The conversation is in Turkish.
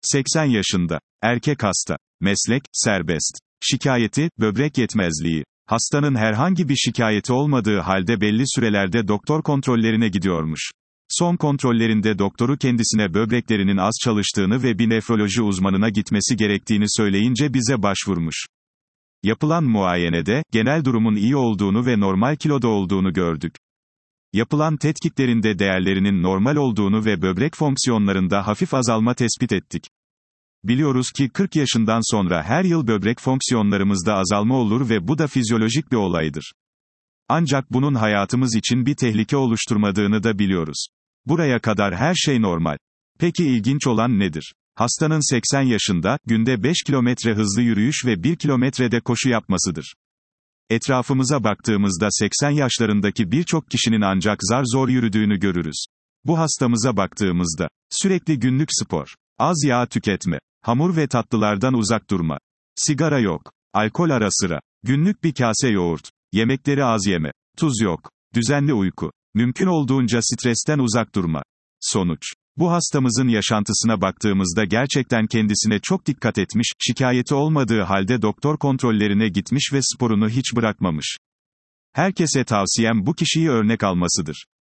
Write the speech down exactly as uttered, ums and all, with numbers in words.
seksen yaşında. Erkek hasta. Meslek, serbest. Şikayeti, böbrek yetmezliği. Hastanın herhangi bir şikayeti olmadığı halde belli sürelerde doktor kontrollerine gidiyormuş. Son kontrollerinde doktoru kendisine böbreklerinin az çalıştığını ve bir nefroloji uzmanına gitmesi gerektiğini söyleyince bize başvurmuş. Yapılan muayenede, genel durumun iyi olduğunu ve normal kiloda olduğunu gördük. Yapılan tetkiklerinde değerlerinin normal olduğunu ve böbrek fonksiyonlarında hafif azalma tespit ettik. Biliyoruz ki kırk yaşından sonra her yıl böbrek fonksiyonlarımızda azalma olur ve bu da fizyolojik bir olaydır. Ancak bunun hayatımız için bir tehlike oluşturmadığını da biliyoruz. Buraya kadar her şey normal. Peki ilginç olan nedir? Hastanın seksen yaşında, günde beş kilometre hızlı yürüyüş ve bir kilometrede koşu yapmasıdır. Etrafımıza baktığımızda seksen yaşlarındaki birçok kişinin ancak zar zor yürüdüğünü görürüz. Bu hastamıza baktığımızda, sürekli günlük spor, az yağ tüketme, hamur ve tatlılardan uzak durma, sigara yok, alkol ara sıra, günlük bir kase yoğurt, yemekleri az yeme, tuz yok, düzenli uyku, mümkün olduğunca stresten uzak durma. Sonuç. Bu hastamızın yaşantısına baktığımızda gerçekten kendisine çok dikkat etmiş, şikayeti olmadığı halde doktor kontrollerine gitmiş ve sporunu hiç bırakmamış. Herkese tavsiyem bu kişiyi örnek almasıdır.